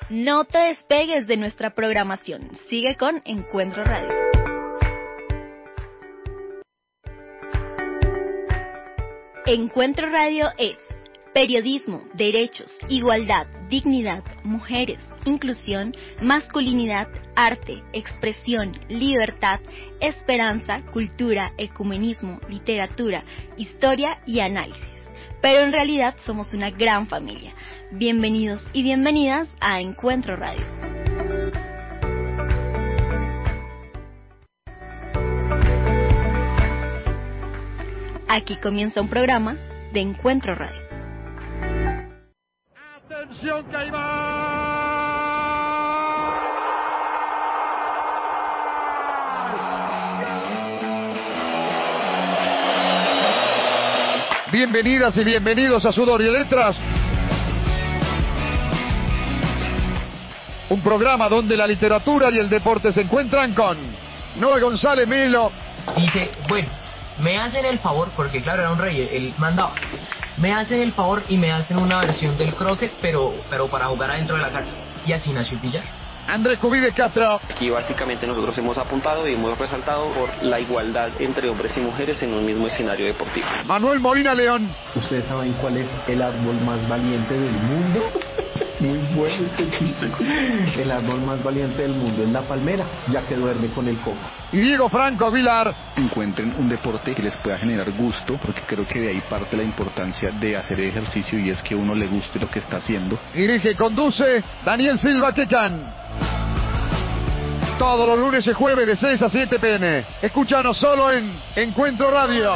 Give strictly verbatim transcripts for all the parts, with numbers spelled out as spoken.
No te despegues de nuestra programación. Sigue con Encuentro Radio. Encuentro Radio es periodismo, derechos, igualdad, dignidad, mujeres, inclusión, masculinidad, arte, expresión, libertad, esperanza, cultura, ecumenismo, literatura, historia y análisis. Pero en realidad somos una gran familia. Bienvenidos y bienvenidas a Encuentro Radio. Aquí comienza un programa de Encuentro Radio. ¡Atención que ahí va! Bienvenidas y bienvenidos a Sudor y Letras. Un programa donde la literatura y el deporte se encuentran con Noel González Melo. Dice, bueno, me hacen el favor, porque claro, era un rey, él mandaba. Me hacen el favor y me hacen una versión del croquet, pero, pero para jugar adentro de la casa. Y así nació el billar. Andrés Cubide Castro. Aquí básicamente nosotros hemos apuntado y hemos resaltado por la igualdad entre hombres y mujeres en un mismo escenario deportivo. Manuel Molina León. ¿Ustedes saben cuál es el árbol más valiente del mundo? Muy bueno este chiste. El árbol más valiente del mundo es la palmera, ya que duerme con el coco. Y Diego Franco Vilar. Encuentren un deporte que les pueda generar gusto, porque creo que de ahí parte la importancia de hacer ejercicio y es que uno le guste lo que está haciendo. Dirige y conduce Daniel Silva Quecan. Todos los lunes y jueves de seis a siete pm. Escúchanos solo en Encuentro Radio.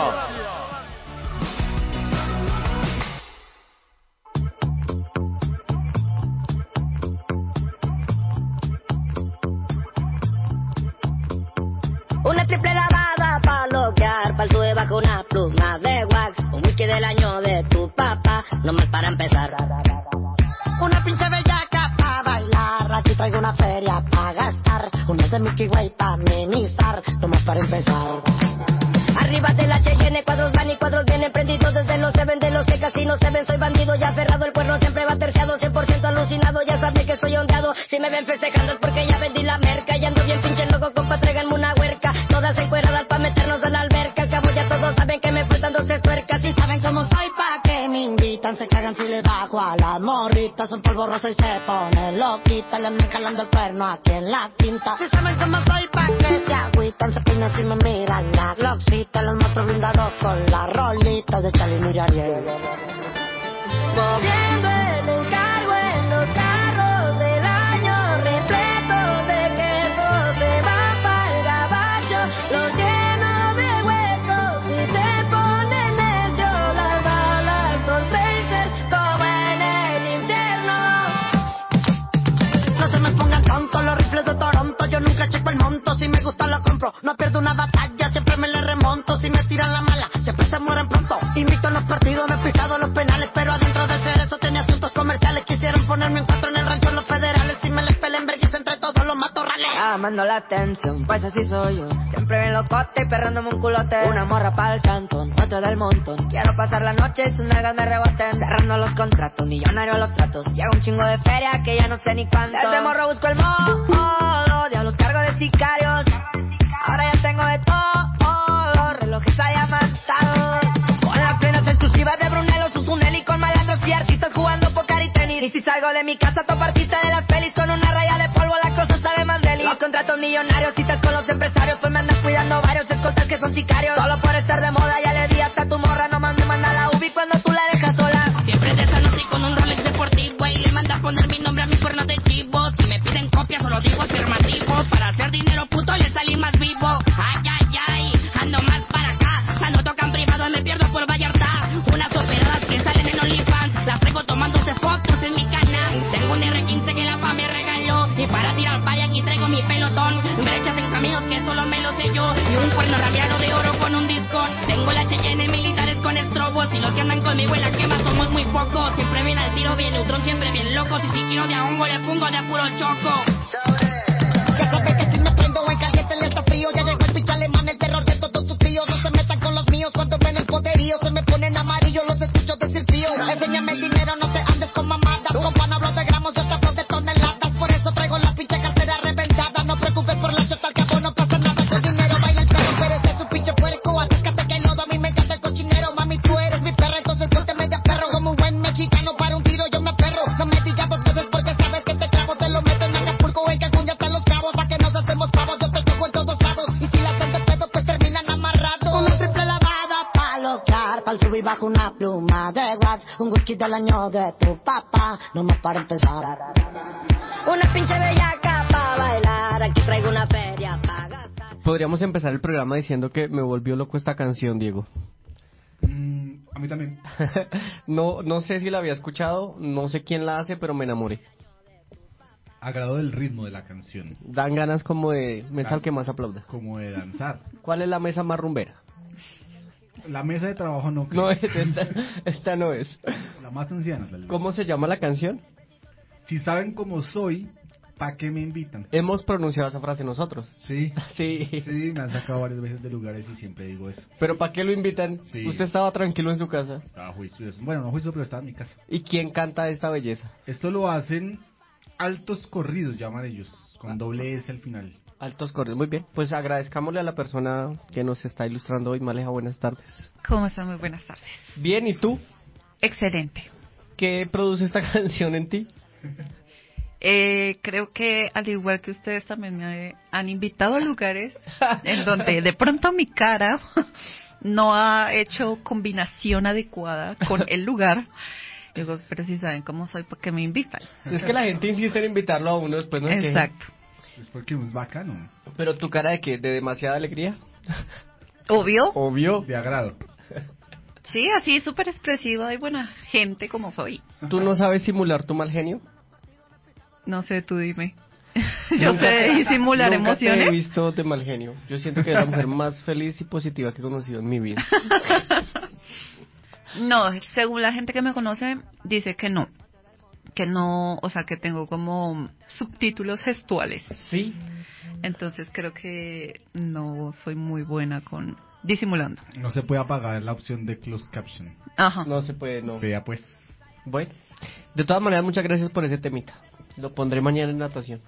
Una triple lavada pa' bloquear, pa'l sube bajo una pluma de wax. Un whisky del año de tu papá, no mal para empezar. Una pinche bellaca pa' bailar, aquí traigo una feria pa' gastar. Unas de Mickey Way pa' amenizar, no más para empezar. Arriba del H y N, cuadros van y cuadros vienen prendidos desde los seven de los que casi no se ven. Soy bandido ya aferrado, el cuerno siempre va terciado, cien por ciento alucinado, ya saben que soy ondeado. Si me ven festejando es porque ya vendí la merca y ando bien pinche loco, compa, tráiganme una huerca. Todas encueradas pa' meternos en la alberca, al cabo ya todos saben que me faltan doce tuercas. Y saben cómo soy pa' que me invitan, se cagan si le bajo a las morritas. Son polvo rosa y se pone loquita, le andan calando el cuerno aquí en la tinta. Si saben cómo soy pa' que se agüitan, se peinan si me miran la gloxita. Los monstruos blindados con la rolita de Charlie y Ariel. Moviendo el encargo en los carros del año, repleto de queso, se va pa'l gabacho, los lleno de huecos y se ponen necios. Las balas son tracers como en el infierno. No se me pongan tontos los rifles de Toronto, yo nunca checo el monto, si me gusta lo compro, no pierdo una batalla, siempre me le remonto. Si me tiran la mala, siempre se mueren pronto. Invicto en los partidos, no he pisado los penales, pero adentro de ser eso tenía asuntos comerciales. Quisieron ponerme en cuatro en el rancho en los federales. Si me les pelen vergüenza entre todos los matorrales. Llamando la atención, pues así soy yo. Siempre bien locote y perrándome un culote. Una morra pa'l cantón, otra del montón. Quiero pasar la noche y sus nalgas me reboten. Cerrando los contratos, millonario los tratos. Llega un chingo de feria que ya no sé ni cuánto. Desde morro busco el modo, diablos cargo de sicarios. Ahora ya tengo de todo, relojes diamantados. Con las plenas exclusivas de Brunello, Susunel y con malandros y artistas jugando póker y tenis. Y si salgo de mi casa, top artista de las pelis. Con una raya de polvo la cosa sabe más deli. Los contratos millonarios, citas con los empresarios. Pues me andan cuidando varios escoltas que son sicarios. Solo por estar de moda ya le di hasta tu morra. Nomás me manda la ubi cuando tú la dejas sola. Siempre de Sanosi con un Rolex deportivo. Y le manda a poner mi nombre a mis cuernos de chivo. Si me piden copias solo digo afirmativo. Para hacer dinero puto le salí más vivo. Ay, ay, ay, ando más para acá. Cuando tocan privado me pierdo por Vallarta. Unas operadas que salen en OnlyFans, las traigo tomándose fotos en mi canal. Tengo un R quince que la fama me regaló. Y para tirar paya aquí traigo mi pelotón. Brechas en caminos que solo me lo sé yo. Y un cuerno rabiado de oro con un discón. Tengo la H y N militares con estrobos. Y los que andan conmigo en la quema somos muy pocos. Siempre bien al tiro, bien neutrón, siempre bien locos. Y si quiero de a hongo le pongo de a puro choco. Ya sabes que si me prendo en caliente le está frío. Ya llegó el pinche alemán, el terror de todos tus tíos. No se metan con los míos cuando ven el poderío. Se me ponen amarillos, los escucho decir frío. Enséñame el dinero, no te andes con mamadas. Con pan hablo de gramos, yo te hablo de toneladas. un whisky del año de tu papá, nomás para empezar. Una pinche bellaca para bailar, aquí traigo una feria para gastar. Podríamos empezar el programa diciendo que me volvió loco esta canción, Diego. Mm, a mí también. no, no sé si la había escuchado, no sé quién la hace, pero me enamoré. Agrado el ritmo de la canción. Dan ganas como de mesa al que más aplauda. Como de danzar. ¿Cuál es la mesa más rumbera? La mesa de trabajo no creo. No es, esta, esta no es. La más anciana. Tal vez. ¿Cómo se llama la canción? Si saben cómo soy, ¿para qué me invitan? Hemos pronunciado esa frase nosotros. Sí. Sí. Sí, me han sacado varias veces de lugares y siempre digo eso. ¿Pero para qué lo invitan? Sí. Usted estaba tranquilo en su casa. Estaba juicioso. Bueno, no juicioso, pero estaba en mi casa. ¿Y quién canta esta belleza? Esto lo hacen altos corridos, llaman ellos, con doble S al final. Altos corridos, muy bien. Pues agradezcámosle a la persona que nos está ilustrando hoy. Maleja, buenas tardes. ¿Cómo están? Muy buenas tardes. Bien, ¿y tú? Excelente. ¿Qué produce esta canción en ti? Eh, creo que al igual que ustedes también me han invitado a lugares en donde de pronto mi cara no ha hecho combinación adecuada con el lugar. Digo, pero si saben cómo soy, ¿por qué me invitan? Es que la gente insiste en invitarlo a uno después, ¿no? Exacto. Es porque es bacano. ¿Pero tu cara de qué? ¿De demasiada alegría? Obvio. Obvio. De agrado. Sí, así súper expresiva y buena gente como soy. ¿Tú no sabes simular tu mal genio? No sé, tú dime. Yo sé disimular nunca emociones. Te he visto de mal genio. Yo siento que es la mujer más feliz y positiva que he conocido en mi vida. No, según la gente que me conoce, dice que no. Que no, o sea, que tengo como subtítulos gestuales. Sí. Entonces creo que no soy muy buena con disimulando. No se puede apagar la opción de closed caption. Ajá. No se puede, no. Vea pues. Bueno, de todas maneras, muchas gracias por ese temita. Lo pondré mañana en natación.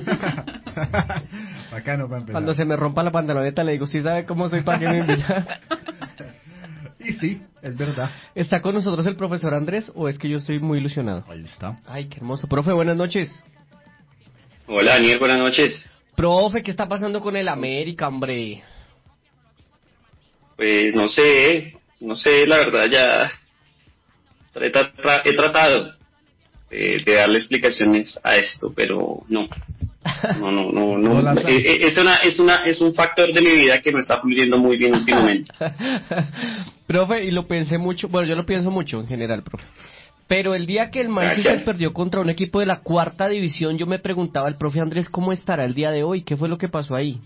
Bacano para empezar. Cuando se me rompa la pantaloneta le digo, ¿sí sabe cómo soy para que me invita? Y sí, es verdad. ¿Está con nosotros el profesor Andrés o es que yo estoy muy ilusionado? Ahí está. Ay, qué hermoso. Profe, buenas noches. Hola, Daniel, buenas noches. Profe, ¿qué está pasando con el América, hombre? Pues no sé, no sé, la verdad ya he, tra- he tratado eh, de darle explicaciones a esto, pero no. No, no, no, no. No Eh, eh, es una, es una, es un factor de mi vida que no está fluyendo muy bien últimamente. Profe, y lo pensé mucho, bueno, yo lo pienso mucho en general, profe. Pero el día que el Manchester Gracias. perdió contra un equipo de la cuarta división, yo me preguntaba al profe Andrés cómo estará el día de hoy, qué fue lo que pasó ahí.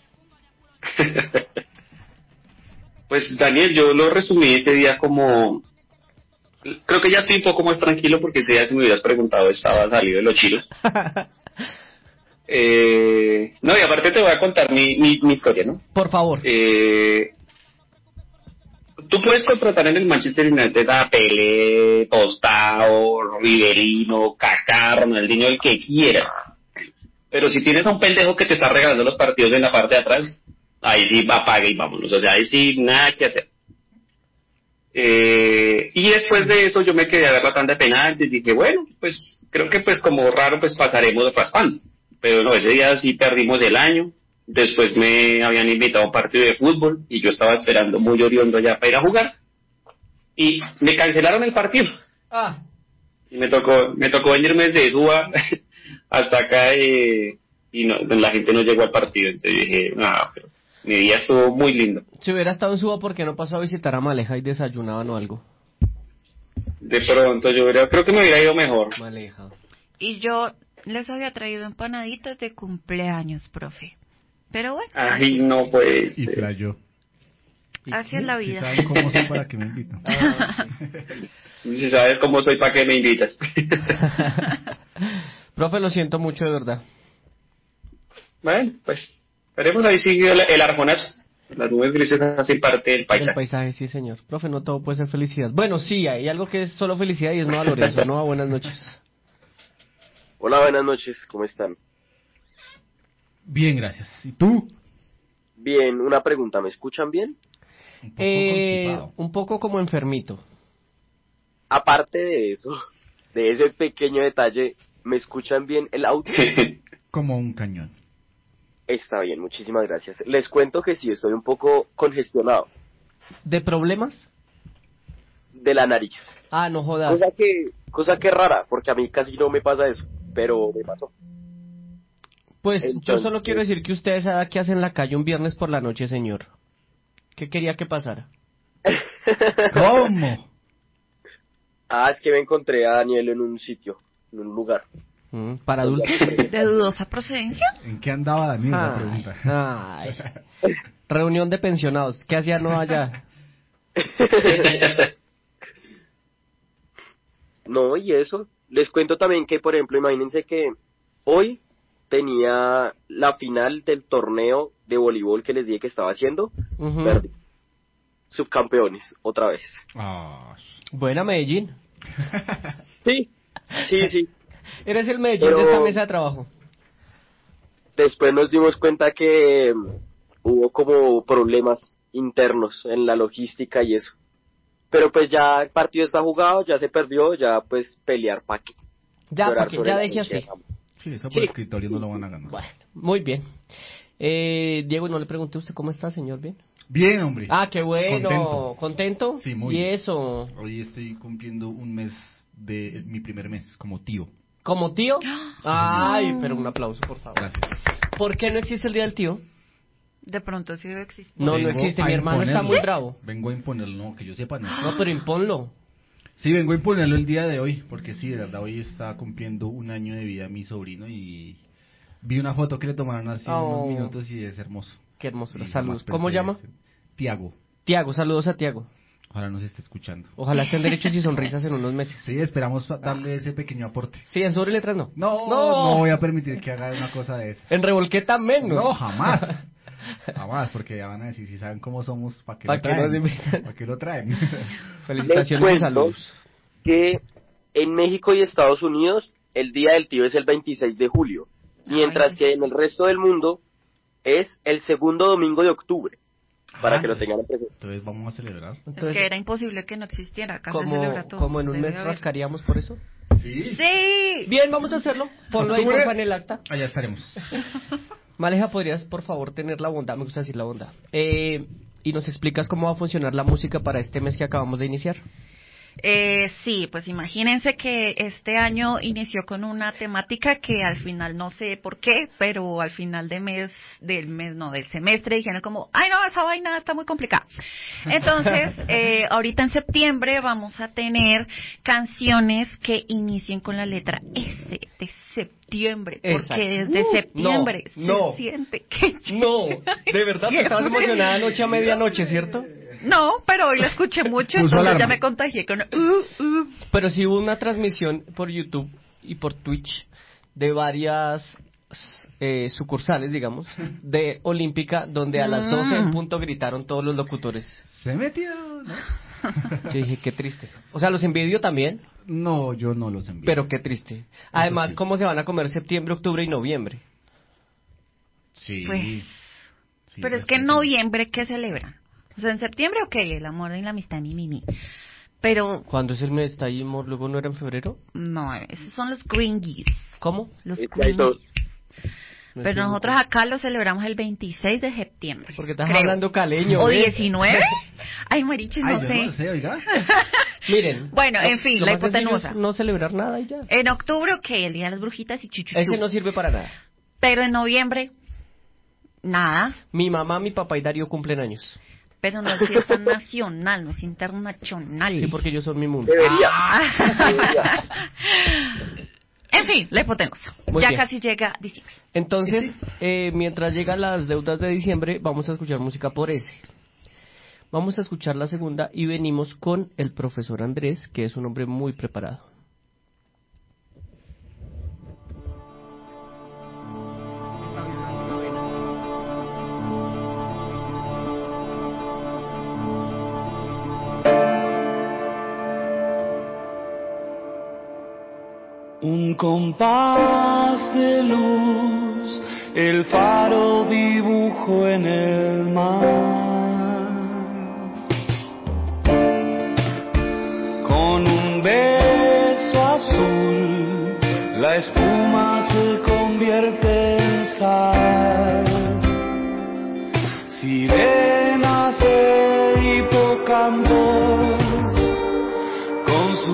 Pues Daniel, yo lo resumí ese día como, creo que ya estoy un poco más tranquilo porque ese día si me hubieras preguntado estaba salido de los chilos. Eh, no, y aparte te voy a contar mi, mi, mi historia, ¿no? Por favor. Eh, tú puedes contratar en el Manchester United a Pelé, Tostao, Riverino, Kaká, Ronaldinho, el que quieras. Pero si tienes a un pendejo que te está regalando los partidos en la parte de atrás, ahí sí apague y vámonos. O sea, ahí sí nada que hacer. Eh, y después de eso yo me quedé a ver la tanda de penaltis y dije, bueno, pues creo que pues como raro pues pasaremos raspando. Pero no, ese día sí perdimos el año. Después me habían invitado a un partido de fútbol y yo estaba esperando muy oriondo ya para ir a jugar. Y me cancelaron el partido. Ah. Y me tocó, me tocó venirme desde Suba hasta acá eh, y no, la gente no llegó al partido. Entonces dije, no, pero mi día estuvo muy lindo. Si hubiera estado en Suba, ¿por qué no pasó a visitar a Maleja y desayunaban o algo? De pronto yo hubiera, creo que me hubiera ido mejor. Maleja. Y yo les había traído empanaditas de cumpleaños, profe. Pero bueno. Ay, no pues. Y flayó. Así es la vida. Si saben cómo soy, para que me invitan. Ah, Si sabes cómo soy, ¿para qué me invitas? Profe, lo siento mucho, de verdad. Bueno, pues veremos ahí sigue el, el arjonazo. Las nubes grises hacen parte del paisaje. El paisaje, sí, señor. Profe, no todo puede ser felicidad. Bueno, sí, hay algo que es solo felicidad y es Nova Lorenzo. Nova, buenas noches. Hola, buenas noches, ¿cómo están? Bien, gracias. ¿Y tú? Bien, una pregunta, ¿me escuchan bien? Un poco Eh, constipado. un poco como enfermito. Aparte de eso, de ese pequeño detalle, ¿me escuchan bien el audio? Como un cañón. Está bien, muchísimas gracias. Les cuento que sí, estoy un poco congestionado ¿De problemas? de la nariz. Ah, no jodas. Cosa que, cosa que rara, porque a mí casi no me pasa eso, pero me pasó. Pues Entonces, yo solo quiero decir que ustedes saben qué hacen en la calle un viernes por la noche, señor. ¿Qué quería que pasara? ¿Cómo? Ah, es que me encontré a Daniel en un sitio, en un lugar. Mm, ¿Para adultos? ¿De dudosa procedencia? ¿En qué andaba Daniel? La Ay, pregunta. ay. Reunión de pensionados. ¿Qué hacía no allá? No, y eso. Les cuento también que, por ejemplo, imagínense que hoy tenía la final del torneo de voleibol que les dije que estaba haciendo. Ujú. Perdí. Subcampeones, otra vez. Ah, Buena Medellín. Sí, sí, sí. Eres el Medellín Pero- de esta mesa de trabajo. Después nos dimos cuenta que mm, hubo como problemas internos en la logística y eso. Pero pues ya el partido está jugado, ya se perdió, ya pues pelear pa' qué. Ya, Llorar para que sobre ya la deje noche, así. amor. sí, eso por Sí. escritorio no lo van a ganar. Bueno, muy bien. Eh, Diego, no le pregunté a usted cómo está, señor, ¿bien? Bien, hombre. Ah, qué bueno. Contento. ¿Contento? Sí, muy. ¿Y eso? Hoy estoy cumpliendo un mes de mi primer mes como tío. ¿Como tío? Ay, pero un aplauso, por favor. Gracias. ¿Por qué no existe el Día del Tío? De pronto sí existe. No, no Vengo existe. a Mi hermano está imponerlo. muy bravo. Vengo a imponerlo, no, que yo sepa, no. No, pero imponlo. Sí, vengo a imponerlo el día de hoy, porque sí, de verdad, hoy está cumpliendo un año de vida mi sobrino y vi una foto que le tomaron hace Oh. unos minutos y es hermoso. Qué hermosura. Y Saludos. jamás ¿Cómo pensé llama? ese- Tiago. Tiago, saludos a Tiago. Ojalá nos esté escuchando. Ojalá estén derechos y sonrisas en unos meses. Sí, esperamos fa- darle ese pequeño aporte. Sí, en sobre letras no. No, No. no, voy a permitir que haga una cosa de esas. En revolqueta menos. No, jamás. Jamás, porque ya van a decir, si saben cómo somos, ¿para qué ¿Pa' lo qué nos traen? invitan? ¿Para qué lo traen? Felicitaciones y Les cuento saludos. que en México y Estados Unidos el Día del Tío es el veintiséis de julio, mientras Ay. que en el resto del mundo es el segundo domingo de octubre, para Ah, que lo tengan en presente. Entonces vamos a celebrar. Es Entonces, que era imposible que no existiera. Acá se como, celebra todo. como en un Debe mes haber. rascaríamos por eso. Sí. ¡Sí! Bien, vamos a hacerlo. Ponlo ahí, Octubre. porfa, en el acta. Allá estaremos. Maleja, ¿podrías, por favor, tener la bondad? Me gusta decir la bondad. Eh, y nos explicas cómo va a funcionar la música para este mes que acabamos de iniciar. Eh, sí, pues imagínense que este año inició con una temática que al final no sé por qué, pero al final de mes, del mes, no, del semestre dijeron como, ay no, esa vaina está muy complicada. Entonces, eh, ahorita en septiembre vamos a tener canciones que inicien con la letra S de septiembre, Exacto. porque desde Uh, septiembre no, no. se siente que... No, de verdad, tú estabas emocionada anoche a medianoche, ¿cierto? No, pero hoy la escuché mucho, Puso entonces alarma. ya me contagié con... Uh, uh. Pero sí hubo una transmisión por YouTube y por Twitch de varias eh, sucursales, digamos, de Olímpica, donde a las doce en punto gritaron todos los locutores. Se metió, ¿no? Yo dije, qué triste. O sea, los envidio también, No, yo no los envío. pero qué triste. Además, sí. ¿cómo se van a comer septiembre, octubre y noviembre? Sí. Pues, sí, Pero es que en respeto. noviembre, ¿qué celebran? O sea, en septiembre, ok, el amor y la amistad, mi, mi, mi. Pero, ¿Cuándo es el mes? ¿Está ahí, amor? ¿Luego no era en febrero? no, esos son los Gringies. ¿Cómo? Los Es que hay dos. Gringies. No Pero entiendo. nosotros acá lo celebramos el veintiséis de septiembre. Porque estás creo. hablando caleño. ¿O ¿eh? diecinueve? Ay, mariches, Ay, no yo sé. no sé, oiga. Miren. Bueno, lo- en fin, lo la más sencillo hipotenusa. es no celebrar nada y ya. En octubre, ok, el Día de las Brujitas y chuchuchú. Ese no sirve para nada. Pero en noviembre, nada. Mi mamá, mi papá y Darío cumplen años. Pero no es fiesta nacional, no es internacional. Sí, porque ellos son mi mundo. Debería. Ah. Debería. En fin, la hipotenusa. Muy Ya bien. casi llega diciembre. Entonces, eh, mientras llegan las deudas de diciembre, vamos a escuchar música por ese. Vamos a escuchar la segunda y venimos con el profesor Andrés, que es un hombre muy preparado. Un compás de luz, el faro dibujo en el mar. Con un beso azul, la espuma se convierte en sal. Sirenas e hipocampos, con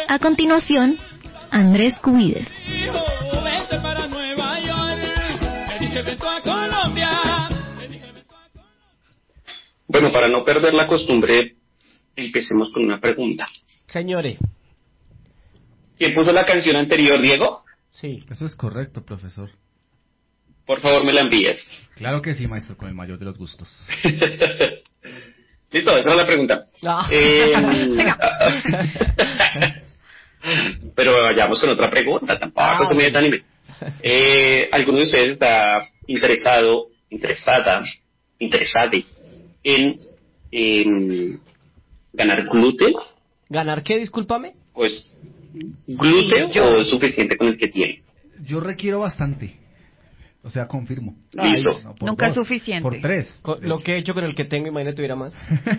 A continuación, Andrés Cubides. Vete para Nueva York, me dije vete a Colombia. Bueno, para no perder la costumbre, empecemos con una pregunta. Señores. ¿Quién puso la canción anterior, Diego? Sí. Eso es correcto, profesor. Por favor, me la envíes. Claro que sí, maestro, con el mayor de los gustos. Listo, esa es la pregunta. No. Eh, pero vayamos con otra pregunta, tampoco Ah, se me desanime. Eh, ¿Alguno de ustedes está interesado, interesada, interesade en, en ganar glúteo? ¿Ganar qué? Discúlpame. Pues, glúteo Yo. o es suficiente con el que tiene. Yo requiero bastante. O sea, confirmo. Listo. Ay, no, por Nunca dos, es suficiente. Por tres. Con lo que he hecho con el que tengo, imagínate tuviera más.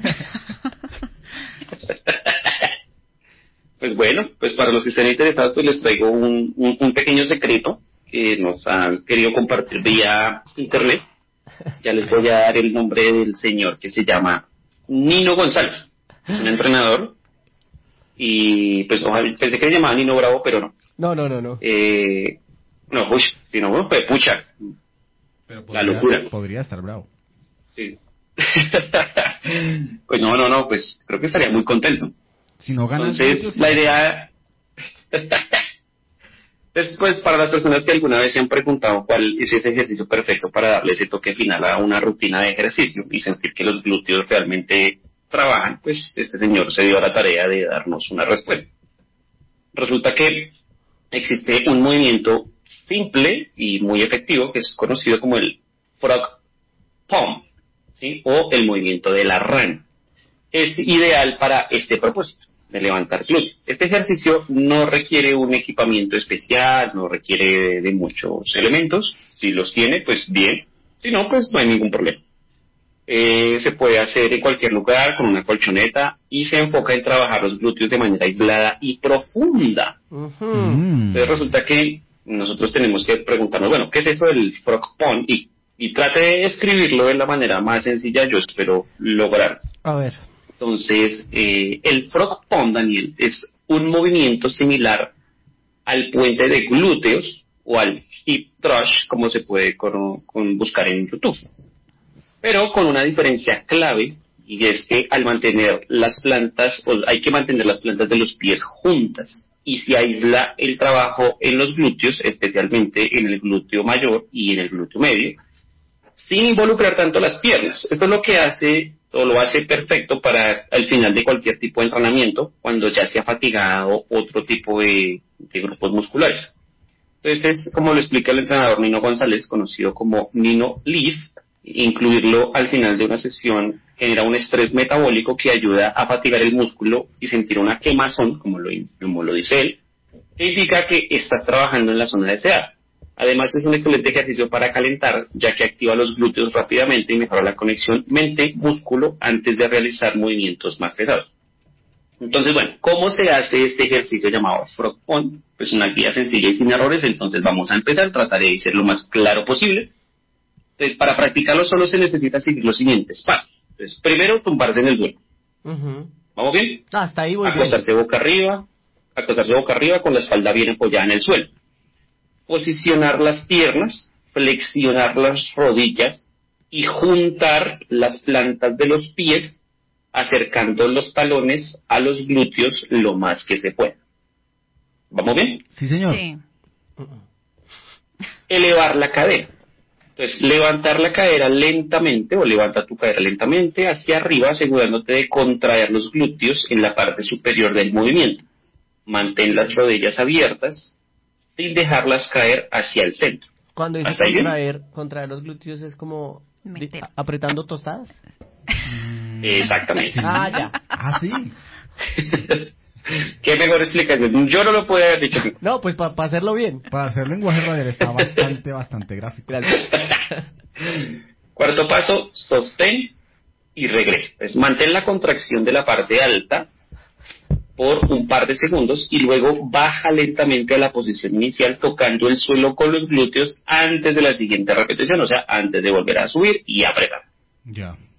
Pues bueno, pues para los que estén interesados, pues les traigo un, un, un pequeño secreto que nos han querido compartir vía internet. Ya les voy a dar el nombre del señor, que se llama Nino González. Es un entrenador. Y pues ojalá, pensé que se llamaba Nino Bravo, pero no. No, no, no, no. Eh, no, uy, si no, pues pucha. Pero La podría, locura. Podría estar bravo. Sí. Pues no, no, no, pues creo que estaría muy contento. Si no ganas Entonces, glúteos, la idea... Después, para las personas que alguna vez se han preguntado cuál es ese ejercicio perfecto para darle ese toque final a una rutina de ejercicio y sentir que los glúteos realmente trabajan, pues este señor se dio a la tarea de darnos una respuesta. Resulta que existe un movimiento simple y muy efectivo que es conocido como el frog pump, ¿sí? O el movimiento de la rana. Es ideal para este propósito, de levantar glúteos. Este ejercicio no requiere un equipamiento especial, no requiere de muchos elementos. Si los tiene, pues bien. Si no, pues no hay ningún problema. Eh, se puede hacer en cualquier lugar con una colchoneta y se enfoca en trabajar los glúteos de manera aislada y profunda. Uh-huh. Entonces resulta que nosotros tenemos que preguntarnos, bueno, ¿qué es eso del frog pump? Y, y trate de escribirlo de la manera más sencilla, yo espero lograr. A ver. Entonces, eh, el frog pump, Daniel, es un movimiento similar al puente de glúteos o al hip thrust, como se puede con, con buscar en YouTube. Pero con una diferencia clave, y es que al mantener las plantas, o hay que mantener las plantas de los pies juntas, y se aísla el trabajo en los glúteos, especialmente en el glúteo mayor y en el glúteo medio, sin involucrar tanto las piernas. Esto es lo que hace, o lo hace perfecto para al final de cualquier tipo de entrenamiento, cuando ya se ha fatigado otro tipo de, de grupos musculares. Entonces, como lo explica el entrenador Nino González, conocido como Nino Lift, incluirlo al final de una sesión genera un estrés metabólico que ayuda a fatigar el músculo y sentir una quemazón, como lo, como lo dice él, que indica que estás trabajando en la zona deseada. Además es un excelente ejercicio para calentar, ya que activa los glúteos rápidamente y mejora la conexión mente-músculo antes de realizar movimientos más pesados. Entonces, bueno, ¿cómo se hace este ejercicio llamado frog pump? Pues una guía sencilla y sin errores, entonces vamos a empezar, trataré de ser lo más claro posible. Entonces, para practicarlo solo se necesita seguir los siguientes pasos. Entonces, primero, tumbarse en el suelo. Uh-huh. ¿Vamos bien? Hasta ahí voy acostarse bien. boca arriba, acostarse boca arriba con la espalda bien apoyada en el suelo. Posicionar las piernas, flexionar las rodillas y juntar las plantas de los pies, acercando los talones a los glúteos lo más que se pueda. ¿Vamos bien? Sí, señor. Sí. Elevar la cadera. Entonces, levantar la cadera lentamente, o levanta tu cadera lentamente hacia arriba, asegurándote de contraer los glúteos en la parte superior del movimiento. Mantén las rodillas abiertas, sin dejarlas caer hacia el centro. Cuando dice contraer, contraer los glúteos es como di- apretando tostadas. Exactamente. Ah, ya. Ah, sí. Qué mejor explicación. Yo no lo puedo haber dicho. No, pues para pa hacerlo bien. Para hacer lenguaje radial está bastante, bastante gráfico. Cuarto paso, sostén y regresa. Entonces, mantén la contracción de la parte alta por un par de segundos y luego baja lentamente a la posición inicial tocando el suelo con los glúteos antes de la siguiente repetición, o sea, antes de volver a subir y apretar. Ya.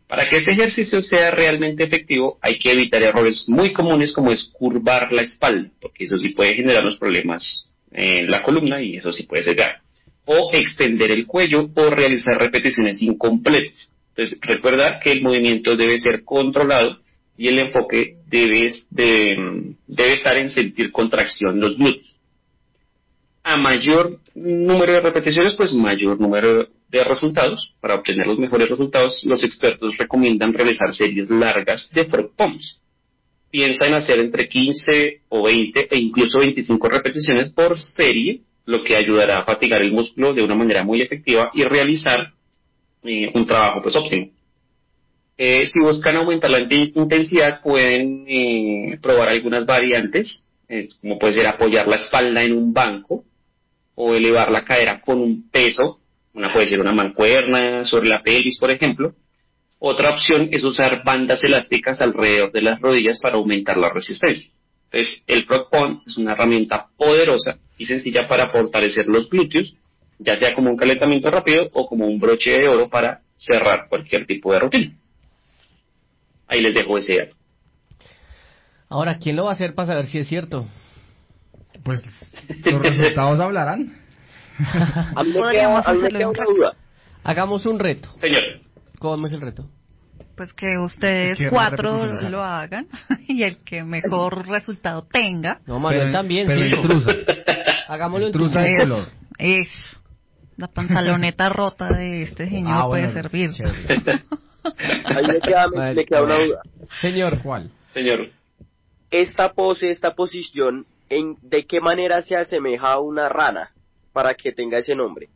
Para que este ejercicio sea realmente efectivo, hay que evitar errores muy comunes como es curvar la espalda, porque eso sí puede generarnos problemas en la columna y eso sí puede ser grave. O extender el cuello o realizar repeticiones incompletas. Entonces, recuerda que el movimiento debe ser controlado y el enfoque debe, de, debe estar en sentir contracción en los glúteos. A mayor número de repeticiones, pues mayor número de resultados. Para obtener los mejores resultados, los expertos recomiendan realizar series largas de frog pumps. Piensa en hacer entre quince o veinte e incluso veinticinco repeticiones por serie, lo que ayudará a fatigar el músculo de una manera muy efectiva y realizar eh, un trabajo pues óptimo. Eh, si buscan aumentar la intensidad, pueden eh, probar algunas variantes, eh, como puede ser apoyar la espalda en un banco o elevar la cadera con un peso. Una puede ser una mancuerna sobre la pelvis, por ejemplo. Otra opción es usar bandas elásticas alrededor de las rodillas para aumentar la resistencia. Entonces, el frog pump es una herramienta poderosa y sencilla para fortalecer los glúteos, ya sea como un calentamiento rápido o como un broche de oro para cerrar cualquier tipo de rutina. Ahí les dejo ese dato. Ahora, ¿quién lo va a hacer para saber si es cierto? Pues los resultados hablarán. A mí me queda, a mí me queda una duda. Hagamos un reto. Señor. ¿Cómo es el reto? Pues que ustedes ¿Qué cuatro repeticiones? lo hagan y el que mejor resultado tenga. No, Manuel Pero- también, pero sí. intrusa. Hagámoslo en Intrusa de Eso, color. eso. La pantaloneta rota de este señor Ah, puede bueno, servir. Ahí me queda, me, me queda una duda. Señor. ¿Cuál? Señor. Esta pose, esta posición, ¿en, ¿de qué manera se asemeja a una rana para que tenga ese nombre?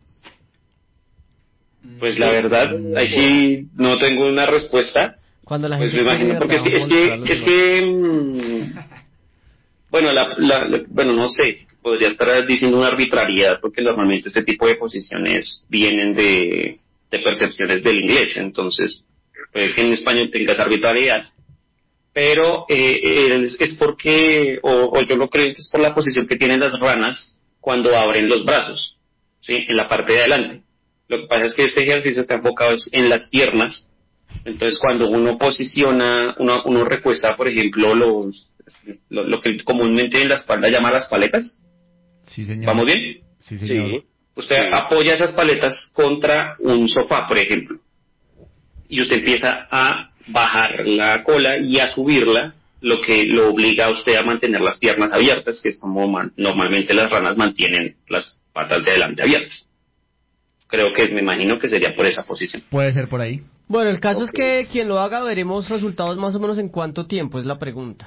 Pues la verdad, ahí sí no tengo una respuesta. Cuando la Pues gente me imagino, quiere porque es que, es que, es que mm, bueno, la, la, la- bueno, no sé, podría estar diciendo una arbitrariedad, porque normalmente este tipo de posiciones vienen de, de percepciones del inglés, entonces, puede que en español tengas arbitrariedad, pero eh, es, es porque, o, o yo lo creo que es por la posición que tienen las ranas cuando abren los brazos, ¿sí? En la parte de adelante. Lo que pasa es que este ejercicio está enfocado en las piernas. Entonces, cuando uno posiciona, uno, uno recuesta, por ejemplo, los lo, lo que comúnmente en la espalda llama las paletas. Sí, señor. ¿Vamos bien? Sí, señor. Usted apoya esas paletas contra un sofá, por ejemplo. Y usted empieza a bajar la cola y a subirla, lo que lo obliga a usted a mantener las piernas abiertas, que es como man- normalmente las ranas mantienen las patas de adelante abiertas. Creo que, me imagino que sería por esa posición. Puede ser por ahí. Bueno, el caso es que quien lo haga veremos resultados más o menos en cuánto tiempo, es la pregunta.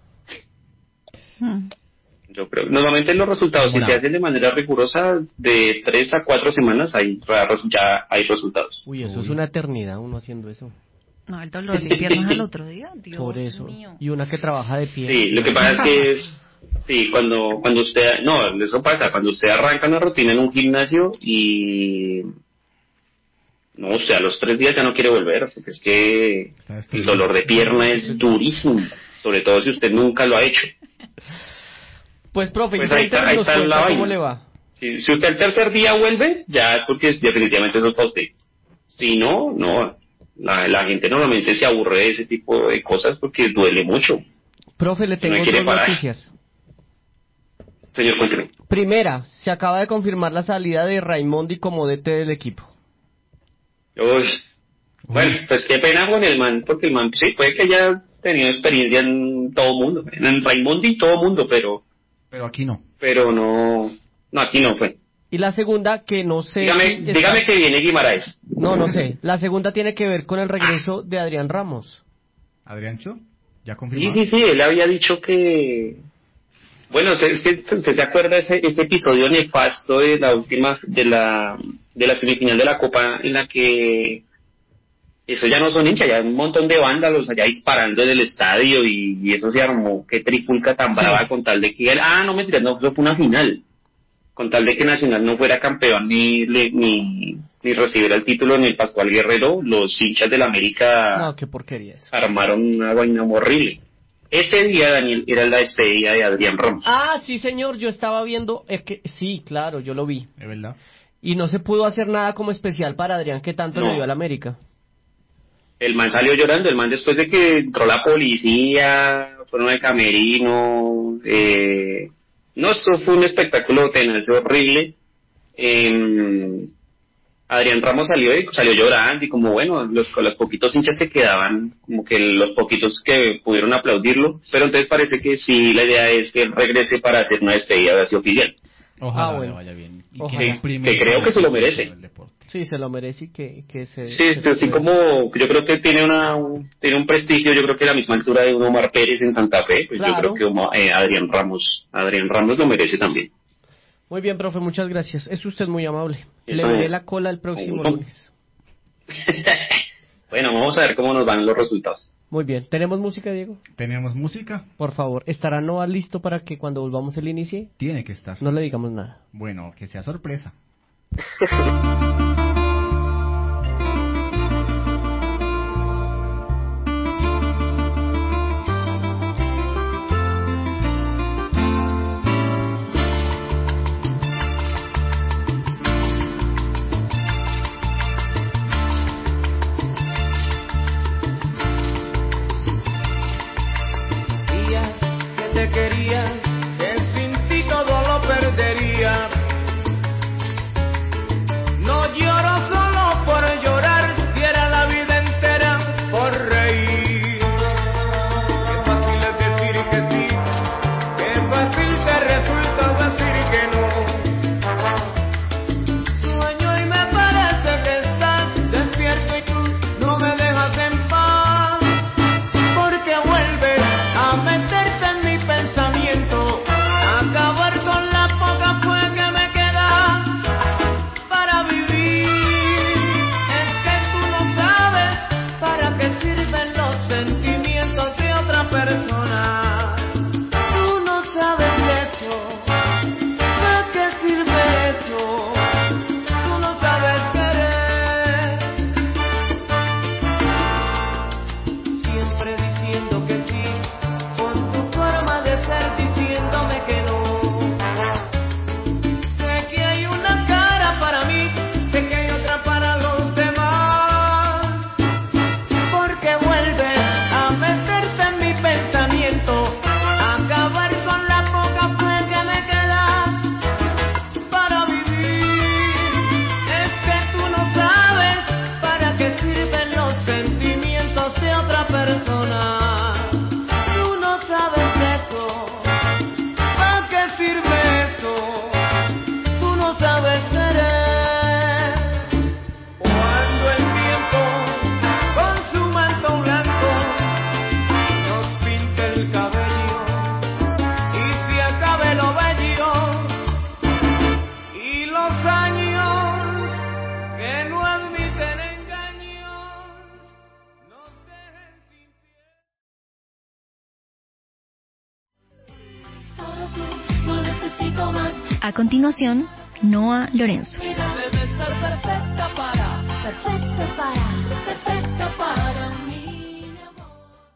Yo creo, normalmente los resultados, si Bueno. se hacen de manera rigurosa, de tres a cuatro semanas, hay, ya hay resultados. Uy, eso es una eternidad uno haciendo eso. No, el dolor de piernas al otro día. Dios Por eso. mío. Y una que trabaja de pie. Sí, lo que pasa es que es, sí, cuando, cuando usted, no, eso pasa, cuando usted arranca una rutina en un gimnasio y, no, usted a los tres días ya no quiere volver, porque es que el dolor de pierna es durísimo, sobre todo si usted nunca lo ha hecho. Pues, profe, Pues ahí está, ahí nos está la cuenta cómo vaina. le va. Si, si usted el tercer día vuelve, ya es porque es, definitivamente eso es para usted. Si no, no. La, la gente normalmente se aburre de ese tipo de cosas porque duele mucho. Profe, le tengo No quiere dos parar. noticias. Señor, cuénteme. Primera, se acaba de confirmar la salida de Raimondi como D T del equipo. Uy. Bueno, pues qué pena con el man, porque el man, sí, puede que haya tenido experiencia en todo mundo, en Raimondi y todo mundo, pero, Pero aquí no. pero no, no, aquí no fue. Y la segunda, que no sé... Dígame, si está- dígame que viene Guimaraes. No, no sé. La segunda tiene que ver con el regreso de Adrián Ramos. ¿Adriancho? ¿Ya Sí, confirmado? sí, sí, él había dicho que... Bueno, usted, es que usted se acuerda de ese, ese episodio nefasto de la última, de la, de la semifinal de la Copa, en la que eso ya no son hinchas, ya hay un montón de vándalos allá disparando en el estadio y, y eso se armó, qué trifulca tan brava con tal de que... Ah, no, mentira, no, eso fue una final. Con tal de que Nacional no fuera campeón ni, le- ni, ni recibiera el título ni el Pascual Guerrero, los hinchas del América No, qué porquería eso. armaron una vaina horrible. Ese día, Daniel, era la despedida de Adrián Ramos. Ah, sí, señor, yo estaba viendo... Es que, sí, claro, yo lo vi. Es verdad. Y no se pudo hacer nada como especial para Adrián, que tanto No. le dio al América. El man salió llorando, el man después de que entró la policía, fueron al camerino, eh, no, eso fue un espectáculo tenaz, horrible. Eh, Adrián Ramos salió y salió llorando y como bueno, los, con los poquitos hinchas que quedaban, como que los poquitos que pudieron aplaudirlo, pero entonces parece que sí, la idea es que él regrese para hacer una despedida así oficial. Ojalá Ah, bueno. le vaya bien. Y Ojalá. Que, que creo que se lo merece. Sí, se lo merece y que, que se... Sí, se este, así puede- como yo creo que tiene una un- tiene un prestigio, yo creo que a la misma altura de un Omar Pérez en Santa Fe, pues yo Claro. creo que Oma- eh, Adrián Ramos, Adrián Ramos lo merece también. Muy bien, profe, muchas gracias. Es usted muy amable. Le Eso veré es. la cola el próximo Ujú. lunes. Bueno, vamos a ver cómo nos van los resultados. Muy bien. ¿Tenemos música, Diego? ¿Tenemos música? Por favor. ¿Estará Noah listo para que cuando volvamos él inicie? Tiene que estar. No le digamos nada. Bueno, que sea sorpresa. Sabía que te quería, que sin ti todo lo perdería. No lloro solo por llorar, diera la vida entera por reír. Qué fácil es decir que sí, qué fácil te resulta decir que no. Sueño y me parece que estás despierto y tú no me dejas en paz, porque vuelves a meterte en mi pensamiento, a acabar con la poca fe que me queda para vivir. Es que tú no sabes para qué sirven los sentimientos de otra persona. Tú no sabes eso, ¿para qué sirve eso? Tú no sabes querer. Siempre diciendo que sí, con tu forma de ser diciéndome que no. Sé que hay una cara para mí, sé que hay otra para los demás, porque vuelves a meterte en mi pensamiento, a acabar con la poca fe que me queda para vivir. Es que tú no sabes para qué sirven los sentimientos de otra persona. Tú no sabes eso, ¿para qué sirve eso? Tú no sabes querer. Cuando el tiempo con su manto blanco nos pinte el cabello y se acabe lo bello y los años que no admiten engaños nos dejen sin No necesito más. A continuación, Noah Lorenzo. Debe ser perfecta para, perfecta para, perfecta para mí, mi amor.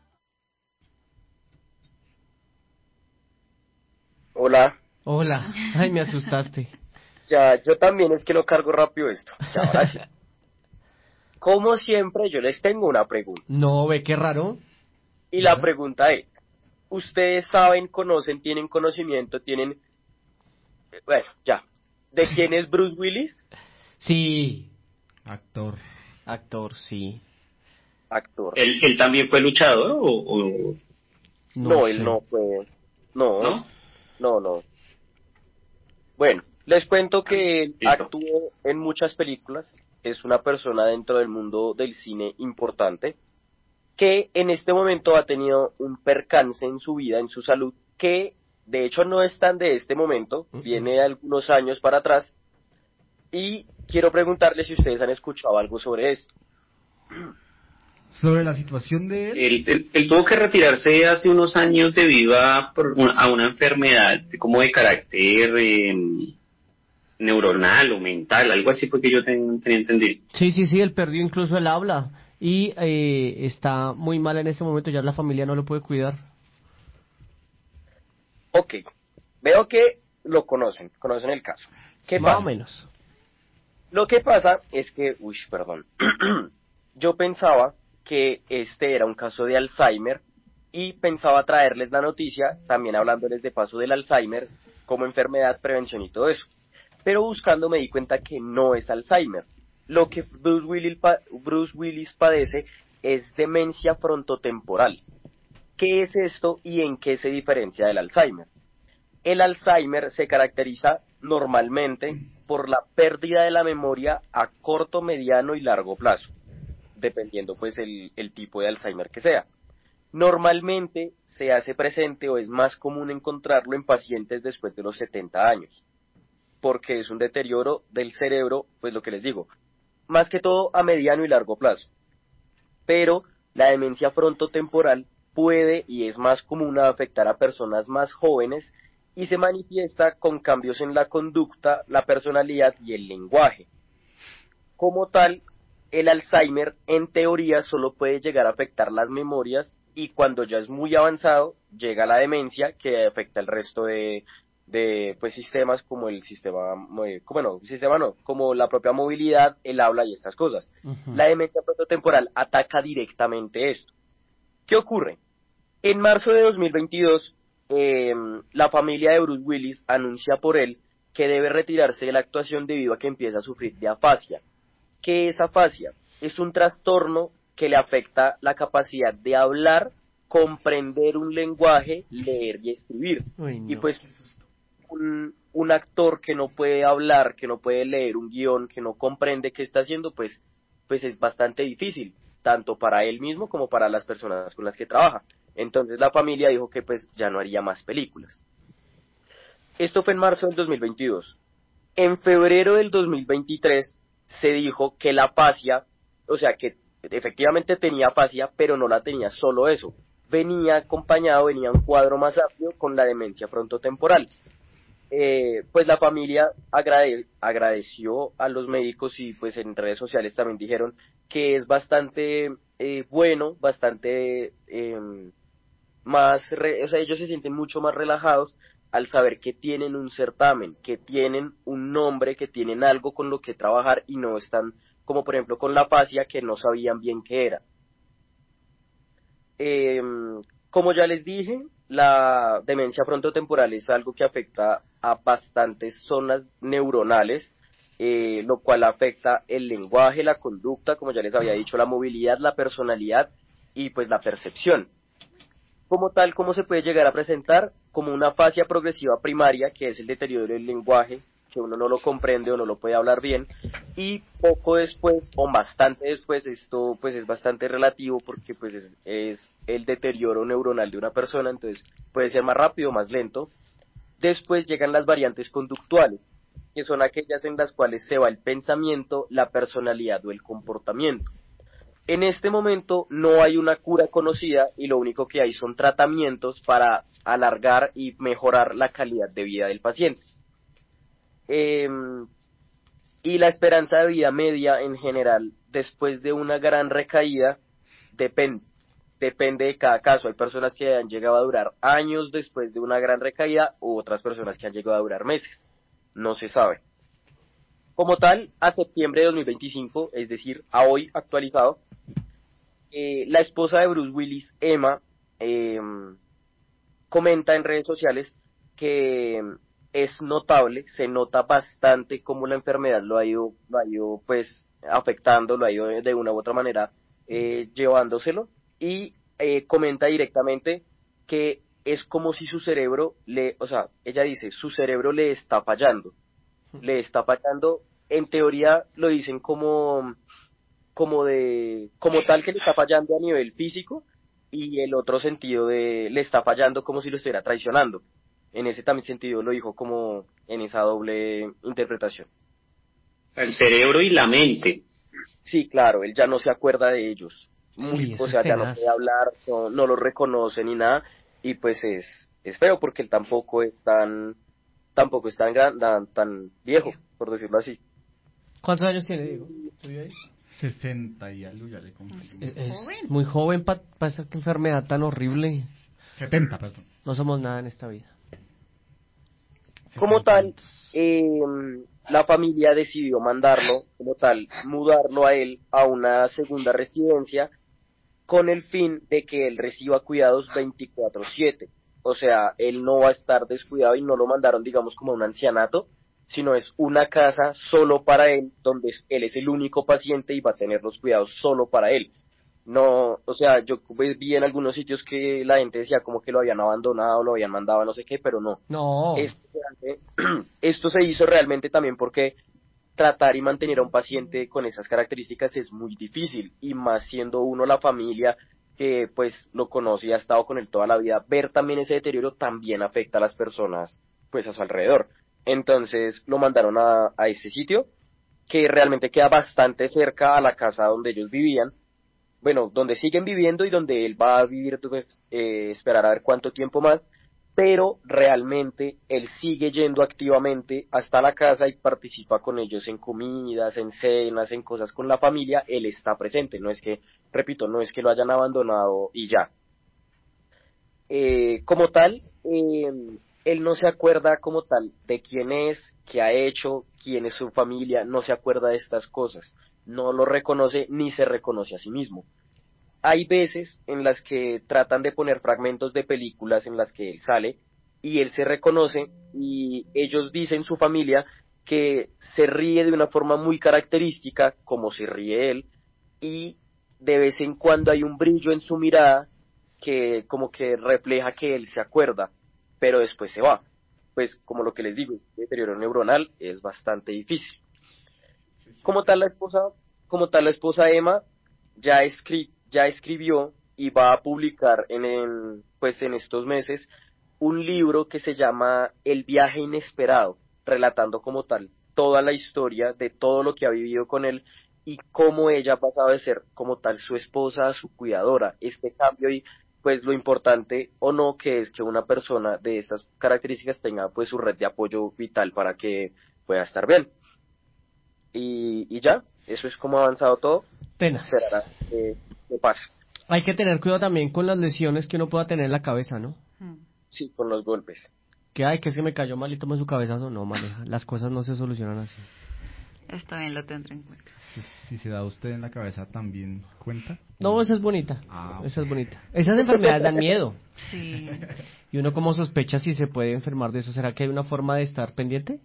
Hola. Hola. Ay, me asustaste. Ya, yo también es que no cargo rápido esto. Ya, ahora sí. Como siempre, yo les tengo una pregunta. No, ve qué raro. Y la pregunta es, ¿ustedes saben, conocen, tienen conocimiento, tienen... eh, Bueno, ya. ¿De quién es Bruce Willis? Sí. Actor. Actor, sí. Actor. ¿Él, él también fue luchador o...? o- No, sé. él no fue... No, ¿No? no, no. Bueno, les cuento que él Listo. actuó en muchas películas. Es una persona dentro del mundo del cine importante que en este momento ha tenido un percance en su vida, en su salud, que de hecho no es tan de este momento, viene de algunos años para atrás, y quiero preguntarles si ustedes han escuchado algo sobre esto. Sobre la situación de él. Él, él- él tuvo que retirarse hace unos años debido a, por una, a una enfermedad como de carácter eh, neuronal o mental, algo así fue que yo ten- tenía entendido. Sí, sí, sí, él perdió incluso el habla y eh, está muy mal en este momento, ya la familia no lo puede cuidar. Ok, veo que lo conocen, conocen el caso. ¿Qué Más pasa? o menos. Lo que pasa es que, uy, perdón, yo pensaba que este era un caso de Alzheimer y pensaba traerles la noticia, también hablándoles de paso del Alzheimer como enfermedad, prevención y todo eso. Pero buscando me di cuenta que no es Alzheimer. Lo que Bruce Willis, Bruce Willis padece es demencia frontotemporal. ¿Qué es esto y en qué se diferencia del Alzheimer? El Alzheimer se caracteriza normalmente por la pérdida de la memoria a corto, mediano y largo plazo, dependiendo pues el, el tipo de Alzheimer que sea. Normalmente se hace presente o es más común encontrarlo en pacientes después de los setenta años, porque es un deterioro del cerebro, pues lo que les digo, más que todo a mediano y largo plazo. Pero la demencia frontotemporal puede y es más común a afectar a personas más jóvenes y se manifiesta con cambios en la conducta, la personalidad y el lenguaje. Como tal, el Alzheimer en teoría solo puede llegar a afectar las memorias y cuando ya es muy avanzado llega la demencia que afecta el resto de, de pues sistemas como el sistema, bueno, sistema no, como la propia movilidad, el habla y estas cosas. Uh-huh. La demencia frontotemporal ataca directamente esto. ¿Qué ocurre? En marzo de dos mil veintidós, eh, la familia de Bruce Willis anuncia por él que debe retirarse de la actuación debido a que empieza a sufrir de afasia. ¿Qué es afasia? Es un trastorno que le afecta la capacidad de hablar, comprender un lenguaje, leer y escribir. Uy, no. Y pues un, un actor que no puede hablar, que no puede leer un guión, que no comprende qué está haciendo, pues, pues es bastante difícil, tanto para él mismo como para las personas con las que trabaja. Entonces la familia dijo que pues ya no haría más películas. Esto fue en marzo del dos mil veintidós. En febrero del dos mil veintitrés se dijo que la afasia, o sea que efectivamente tenía afasia, pero no la tenía solo eso. Venía acompañado, venía un cuadro más amplio con la demencia frontotemporal. Eh, pues la familia agrade, agradeció a los médicos y pues en redes sociales también dijeron que es bastante eh, bueno, bastante eh, más, re, o sea, ellos se sienten mucho más relajados al saber que tienen un certamen, que tienen un nombre, que tienen algo con lo que trabajar y no están como por ejemplo con la afasia que no sabían bien qué era. Eh, como ya les dije, la demencia frontotemporal es algo que afecta a bastantes zonas neuronales, eh, lo cual afecta el lenguaje, la conducta, como ya les había dicho, la movilidad, la personalidad y pues la percepción. Como tal, ¿cómo se puede llegar a presentar? Como una afasia progresiva primaria, que es el deterioro del lenguaje, que uno no lo comprende o no lo puede hablar bien, y poco después, o bastante después, esto pues es bastante relativo porque pues es, es el deterioro neuronal de una persona, entonces puede ser más rápido o más lento. Después llegan las variantes conductuales, que son aquellas en las cuales se va el pensamiento, la personalidad o el comportamiento. En este momento no hay una cura conocida y lo único que hay son tratamientos para alargar y mejorar la calidad de vida del paciente. Eh, y la esperanza de vida media en general, después de una gran recaída, depende, depende de cada caso. Hay personas que han llegado a durar años después de una gran recaída, u otras personas que han llegado a durar meses. No se sabe. Como tal, a septiembre de dos mil veinticinco, es decir, a hoy actualizado, eh, la esposa de Bruce Willis, Emma, eh, comenta en redes sociales que es notable, se nota bastante cómo la enfermedad lo ha ido, lo ha ido pues afectando, lo ha ido de una u otra manera eh, llevándoselo, y eh, comenta directamente que es como si su cerebro le, o sea, ella dice, su cerebro le está fallando, le está fallando, en teoría lo dicen como, como de, como tal que le está fallando a nivel físico, y el otro sentido de le está fallando como si lo estuviera traicionando. En ese también sentido lo dijo como en esa doble interpretación. El cerebro y la mente. Sí, claro, él ya no se acuerda de ellos. Muy, Sí, o sea, ya no puede hablar, no, no lo reconoce ni nada, y pues es, es feo porque él tampoco es tan, tampoco es tan gran, tan, tan viejo, por decirlo así. ¿Cuántos años tiene, Diego? sesenta y algo, ya le confirmo. Es, es muy joven para pa esa enfermedad tan horrible. setenta, perdón. No somos nada en esta vida. Como tal, eh, la familia decidió mandarlo, como tal, mudarlo a él a una segunda residencia, con el fin de que él reciba cuidados veinticuatro siete. O sea, él no va a estar descuidado y no lo mandaron, digamos, como a un ancianato, sino es una casa solo para él, donde él es el único paciente y va a tener los cuidados solo para él. No, o sea, yo vi en algunos sitios que la gente decía como que lo habían abandonado, lo habían mandado a no sé qué, pero no. No. Esto se hace- esto se hizo realmente también porque tratar y mantener a un paciente con esas características es muy difícil, y más siendo uno la familia que pues lo conoce y ha estado con él toda la vida, ver también ese deterioro también afecta a las personas pues a su alrededor. Entonces lo mandaron a, a este sitio, que realmente queda bastante cerca a la casa donde ellos vivían, bueno, donde siguen viviendo y donde él va a vivir, pues, eh, esperar a ver cuánto tiempo más, pero realmente él sigue yendo activamente hasta la casa y participa con ellos en comidas, en cenas, en cosas con la familia. Él está presente, no es que, repito, no es que lo hayan abandonado y ya. Eh, como tal, eh, él no se acuerda como tal de quién es, qué ha hecho, quién es su familia, no se acuerda de estas cosas, no lo reconoce ni se reconoce a sí mismo. Hay veces en las que tratan de poner fragmentos de películas en las que él sale y él se reconoce, y ellos dicen, su familia, que se ríe de una forma muy característica, como se ríe él, y de vez en cuando hay un brillo en su mirada que como que refleja que él se acuerda, pero después se va. Pues como lo que les digo, este deterioro neuronal es bastante difícil. Como tal la esposa, como tal la esposa Emma ya escri- ya escribió y va a publicar en, en pues en estos meses un libro que se llama El viaje inesperado, relatando como tal toda la historia de todo lo que ha vivido con él y cómo ella ha pasado de ser como tal su esposa a su cuidadora. Este cambio, y pues lo importante o no que es que una persona de estas características tenga pues su red de apoyo vital para que pueda estar bien. Y, y ya, eso es como ha avanzado todo. Tenaz. Será que qué pasa. Hay que tener cuidado también con las lesiones que uno pueda tener en la cabeza, ¿no? Sí, con los golpes. Que ay, que es que me cayó mal y tomé su cabezazo. No, maneja. Las cosas no se solucionan así. Está bien, lo tendré en cuenta. Si, si se da a usted en la cabeza, ¿también cuenta? No, esa es bonita. Ah, Esa es bonita. Esas enfermedades dan miedo. Sí. Y uno como sospecha si se puede enfermar de eso. ¿Será que hay una forma de estar pendiente?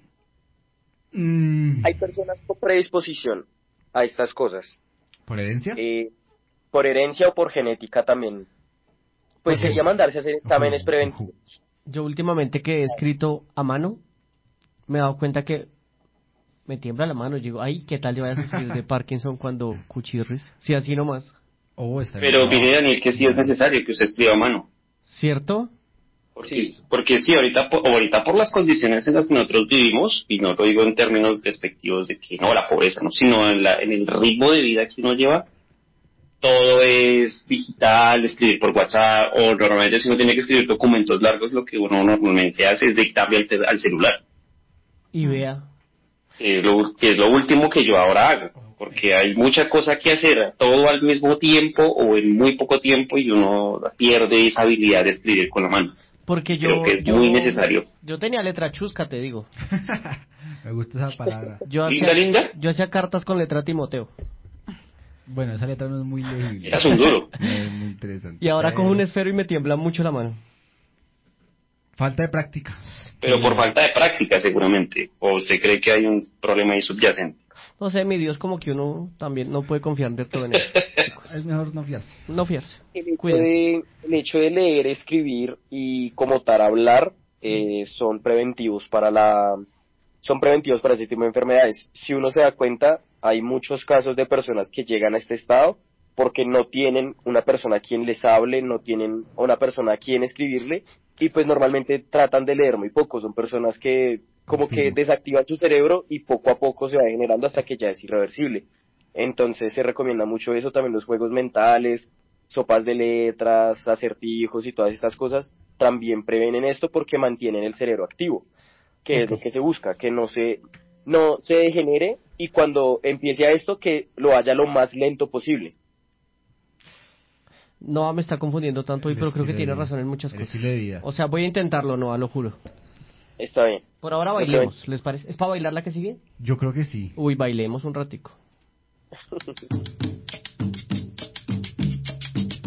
Hay personas con predisposición a estas cosas. ¿Por herencia? Eh, por herencia o por genética también. Pues Ojo. sería mandarse a hacer exámenes preventivos. Yo últimamente que he escrito a mano, me he dado cuenta que me tiembla la mano. Y digo, ay, ¿qué tal yo vaya a sufrir de Parkinson cuando cuchirres? Sí, así nomás. Oh, está Pero mire, Daniel, que sí es necesario que usted escriba a mano. ¿Cierto? Porque, porque sí, ahorita, po- ahorita por las condiciones en las que nosotros vivimos, y no lo digo en términos despectivos de que no, la pobreza, no, sino en, la, en el ritmo de vida que uno lleva, todo es digital, escribir por WhatsApp, o normalmente si uno tiene que escribir documentos largos, lo que uno normalmente hace es dictarle al, te- al celular, Y vea. que es, lo, que es lo último que yo ahora hago, porque hay mucha cosa que hacer, todo al mismo tiempo o en muy poco tiempo, y uno pierde esa habilidad de escribir con la mano. Porque yo, Creo que es yo, muy necesario. Yo tenía letra chusca, te digo. Me gusta esa palabra. Yo ¿Linda, hacía, linda? yo hacía cartas con letra Timoteo. Bueno, esa letra no es muy legible. Eras un duro. No es muy interesante. Y ahora Pero cojo un esfero y me tiembla mucho la mano. Falta de práctica. Pero por falta de práctica, seguramente. ¿O usted cree que hay un problema ahí subyacente? No sé, mi Dios, como que uno también no puede confiar de todo en él. Es mejor no fiarse. No fiarse. El hecho, Cuídense. de, el hecho de leer, escribir y como tal hablar eh, son preventivos para la son preventivos para ese tipo de enfermedades. Si uno se da cuenta, hay muchos casos de personas que llegan a este estado porque no tienen una persona a quien les hable, no tienen una persona a quien escribirle, y pues normalmente tratan de leer muy poco. Son personas que como que desactivan su cerebro y poco a poco se va generando hasta que ya es irreversible. Entonces se recomienda mucho eso, también los juegos mentales, sopas de letras, acertijos y todas estas cosas también prevenen esto porque mantienen el cerebro activo, que es lo que se busca, que no se no se degenere, y cuando empiece a esto que lo haya lo más lento posible. No me está confundiendo tanto hoy, pero creo que tiene razón en muchas cosas. estilo de vida. O sea, voy a intentarlo, no, lo juro. Está bien. Por ahora Ok. bailemos, ¿les parece? ¿Es para bailar la que sigue? Yo creo que sí. Uy, bailemos un ratico.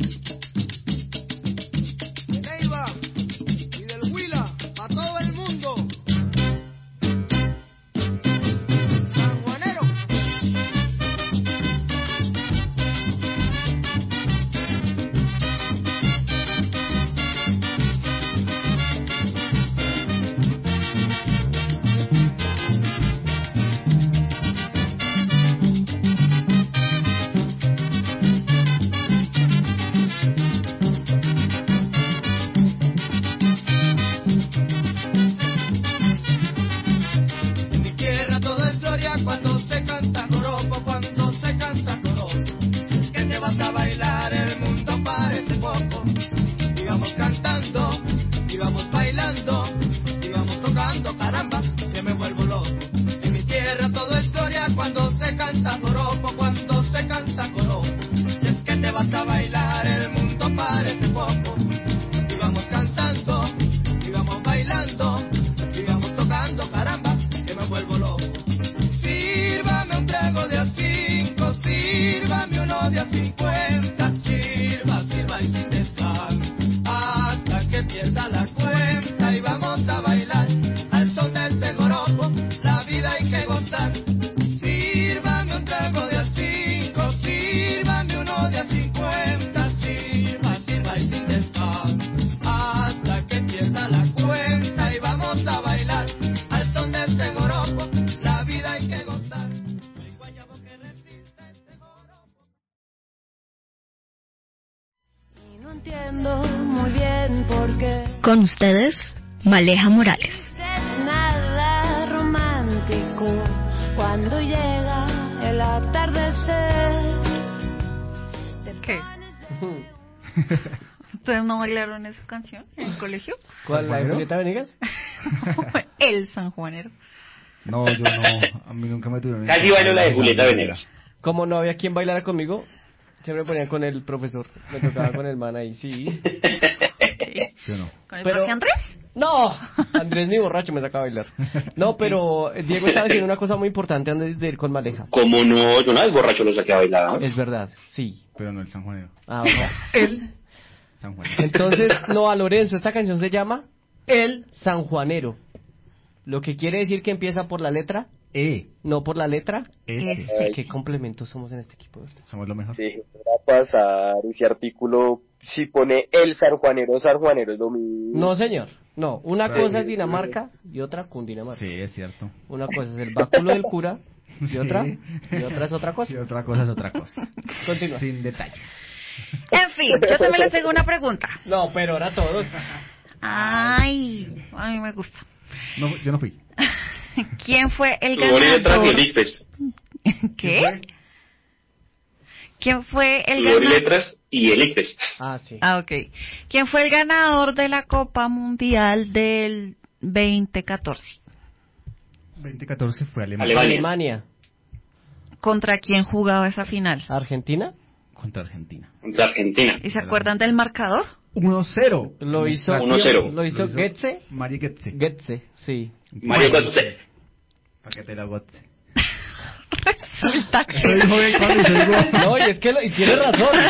Con ustedes, Maleja Morales. Es nada romántico cuando llega el atardecer. ¿Qué? ¿Ustedes no bailaron esa canción en el colegio? ¿Cuál, la de Julieta Venegas? El sanjuanero. No, yo no, a mí nunca me tuvieron. Casi bailo la de Julieta Venegas. Como no había quien bailara conmigo, siempre me ponían con el profesor, me tocaba con el man ahí, sí. Yo no. ¿Con el Pero- profe Andrés? No, Andrés ni borracho me sacaba a bailar. No, pero Diego estaba diciendo una cosa muy importante antes de ir con Maleja. Como no, yo una vez borracho lo saqué a bailar. Es verdad, sí. Pero no el sanjuanero. Ah, bueno. El sanjuanero. Entonces, no, a Lorenzo, esta canción se llama El Sanjuanero. Lo que quiere decir que empieza por la letra E. No por la letra S. S. ¿Qué complementos somos en este equipo? Somos lo mejor. Sí, va a pasar ese artículo. Si pone el sanjuanero, sanjuanero es lo mismo. No, señor. No, una Sí. cosa es Dinamarca y otra Cundinamarca. Sí, es cierto. Una cosa es el báculo del cura y Sí. otra y otra es otra cosa. Y otra cosa es otra cosa. Continúa. Sin detalles. En fin, yo también les tengo una pregunta. No, pero ahora todos. Ay, a mí me gusta. No, yo no fui. ¿Quién fue el Fútbol y letras y ganador? el ICFES. ¿Qué? ¿Quién fue el Fútbol y ganador? letras y el ICFES. Ah, sí. Ah, ok. ¿Quién fue el ganador de la Copa Mundial del veinte catorce? veinte catorce fue Alemania. Alemania. Alemania. ¿Contra quién jugaba esa final? Argentina. Contra Argentina. Contra Argentina. ¿Y se acuerdan del marcador? uno cero. Lo hizo uno cero. Lo hizo Goetze. Mari Goetze. Goetze, sí. Mario Götze. Para que te la Götze. Resulta que... Soy joven cuando soy guapo. No, y es que lo, y tiene razón.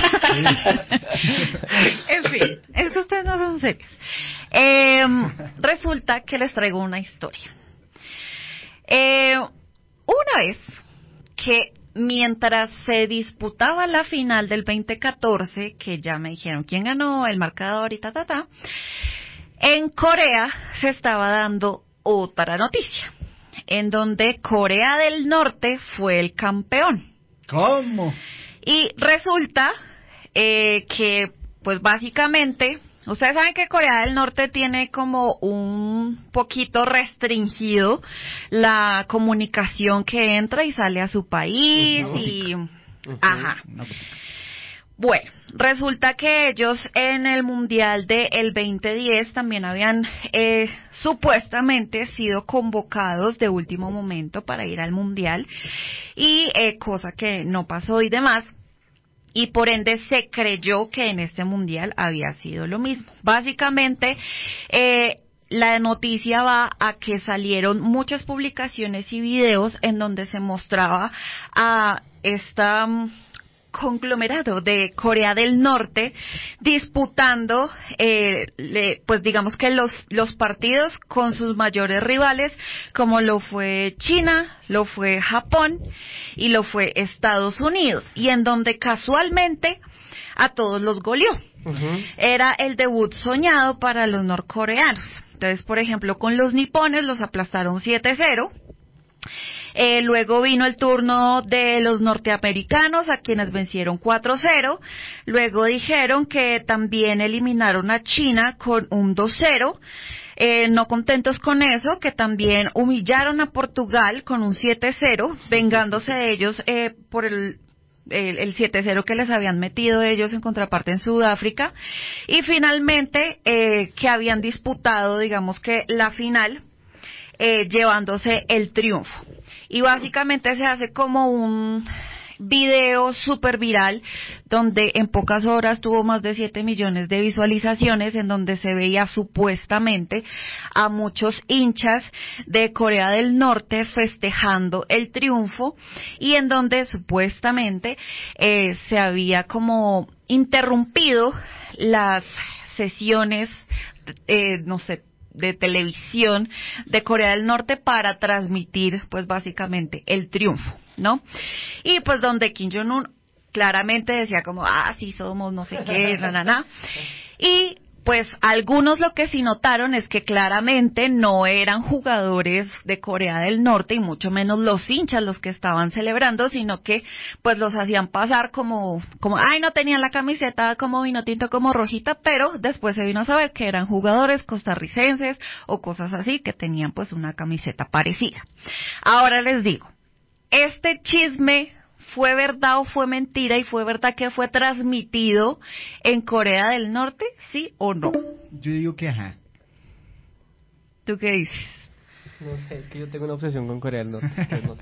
En fin, es que ustedes no son serios. Eh, resulta que les traigo una historia. Eh, una vez que mientras se disputaba la final del veinte catorce, que ya me dijeron quién ganó, el marcador y ta, ta, ta, en Corea se estaba dando otra noticia, en donde Corea del Norte fue el campeón. ¿Cómo? Y resulta eh, que, pues básicamente, ustedes saben que Corea del Norte tiene como un poquito restringido la comunicación que entra y sale a su país y... Ajá. Bueno, resulta que ellos en el Mundial del veinte diez también habían eh, supuestamente sido convocados de último momento para ir al Mundial y eh, cosa que no pasó y demás. Y por ende se creyó que en este Mundial había sido lo mismo. Básicamente, eh, la noticia va a que salieron muchas publicaciones y videos en donde se mostraba a esta... um, conglomerado de Corea del Norte disputando eh, le, pues digamos que los los partidos con sus mayores rivales, como lo fue China, lo fue Japón y lo fue Estados Unidos, y en donde casualmente a todos los goleó. Uh-huh. Era el debut soñado para los norcoreanos. Entonces, por ejemplo, con los nipones los aplastaron siete cero. Eh, luego vino el turno de los norteamericanos, a quienes vencieron cuatro cero. Luego dijeron que también eliminaron a China con un dos cero. Eh, no contentos con eso, que también humillaron a Portugal con un siete cero, vengándose de ellos eh, por el... el, el siete cero que les habían metido ellos en contraparte en Sudáfrica. Y finalmente, eh, que habían disputado, digamos que la final, eh, llevándose el triunfo. Y básicamente se hace como un video súper viral, donde en pocas horas tuvo más de siete millones de visualizaciones, en donde se veía supuestamente a muchos hinchas de Corea del Norte festejando el triunfo, y en donde supuestamente eh, se había como interrumpido las sesiones, eh, no sé, de televisión de Corea del Norte para transmitir, pues básicamente, el triunfo, ¿no? Y pues donde Kim Jong-un claramente decía como, ah, sí somos, no sé qué, na, na, na. Y pues algunos lo que sí notaron es que claramente no eran jugadores de Corea del Norte y mucho menos los hinchas los que estaban celebrando, sino que pues los hacían pasar como, como, ay, no tenían la camiseta como vino tinto, como rojita, pero después se vino a saber que eran jugadores costarricenses o cosas así que tenían pues una camiseta parecida. Ahora les digo, este chisme ¿fue verdad o fue mentira? ¿Y fue verdad que fue transmitido en Corea del Norte? ¿Sí o no? Yo digo que ajá. ¿Tú qué dices? No sé, es que yo tengo una obsesión con Corea del Norte. Entonces no sé.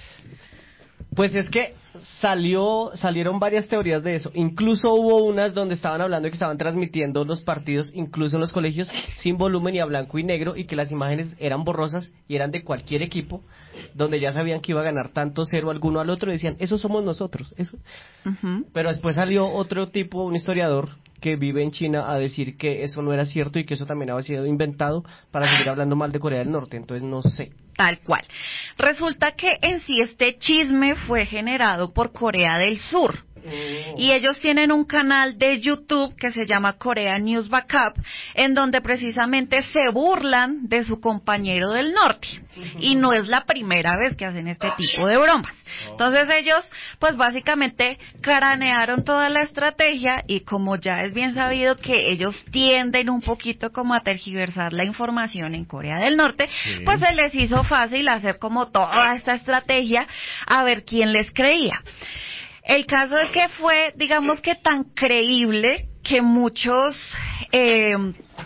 Pues es que salió, salieron varias teorías de eso. Incluso hubo unas donde estaban hablando de que estaban transmitiendo los partidos, incluso en los colegios, sin volumen y a blanco y negro, y que las imágenes eran borrosas y eran de cualquier equipo, donde ya sabían que iba a ganar tanto cero alguno al otro, y decían, eso somos nosotros. Eso. Uh-huh. Pero después salió otro tipo, un historiador que vive en China, a decir que eso no era cierto y que eso también había sido inventado para seguir hablando mal de Corea del Norte. Entonces no sé. Tal cual. Resulta que en sí este chisme fue generado por Corea del Sur. Oh. Y ellos tienen un canal de YouTube que se llama Korea News Backup, en donde precisamente se burlan de su compañero del norte. Y no es la primera vez que hacen este tipo de bromas. Entonces ellos, pues básicamente cranearon toda la estrategia, y como ya es bien sabido que ellos tienden un poquito como a tergiversar la información en Corea del Norte, sí. Pues se les hizo fácil hacer como toda esta estrategia a ver quién les creía. El caso es que fue, digamos que tan creíble que muchos eh,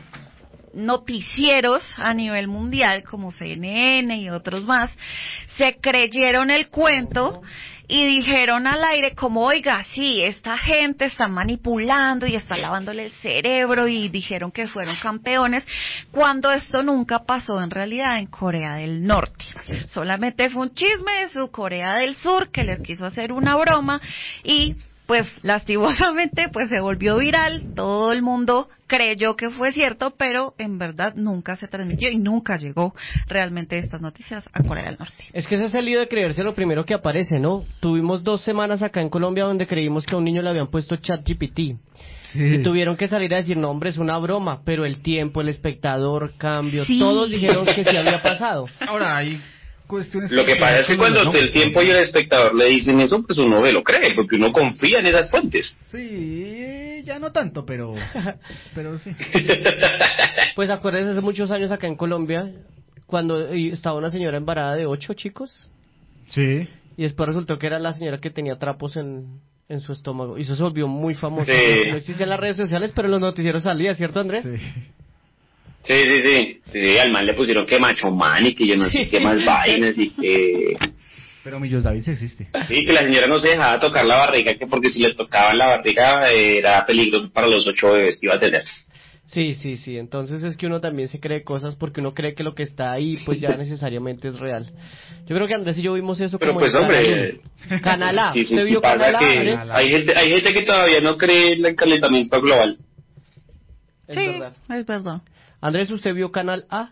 noticieros a nivel mundial, como C N N y otros más, se creyeron el cuento y dijeron al aire como, oiga, sí, esta gente está manipulando y está lavándole el cerebro, y dijeron que fueron campeones, cuando esto nunca pasó en realidad en Corea del Norte. Solamente fue un chisme de su Corea del Sur que les quiso hacer una broma, y pues lastimosamente pues se volvió viral, todo el mundo creyó que fue cierto, pero en verdad nunca se transmitió y nunca llegó realmente estas noticias a Corea del Norte. Es que ese es el lío de creerse lo primero que aparece, ¿no? Tuvimos dos semanas acá en Colombia donde creímos que a un niño le habían puesto ChatGPT. Sí. Y tuvieron que salir a decir, no, hombre, es una broma, pero el tiempo, el espectador, cambio, sí. Todos dijeron que sí había pasado. Ahora hay cuestiones. Lo que pasa es que cuando no, el tiempo y el espectador le dicen eso, pues uno ve lo cree, porque uno confía en esas fuentes. Sí, ya no tanto, pero pero sí. Pues acuérdense, hace muchos años acá en Colombia, cuando estaba una señora embarazada de ocho chicos. Sí. Y después resultó que era la señora que tenía trapos en, en su estómago. Y eso se volvió muy famoso. Sí. No existían las redes sociales, pero en los noticieros salía, ¿cierto, Andrés? Sí. Sí, sí, sí, sí, al man le pusieron que macho man y que yo no sé qué más vainas y que... Pero Millos David sí existe. Sí, que la señora no se dejaba tocar la barriga, que porque si le tocaban la barriga era peligro para los ocho bebés que iba a tener. Sí, sí, sí, entonces es que uno también se cree cosas porque uno cree que lo que está ahí pues ya necesariamente es real. Yo creo que Andrés y yo vimos eso. Pero como pues en hombre... Canal A. Sí, sí, ¿Usted sí, vio pasa Canal A, que Andrés? hay gente, hay gente que todavía no cree en el calentamiento global. Es sí, verdad. es verdad. Andrés, ¿usted vio Canal A?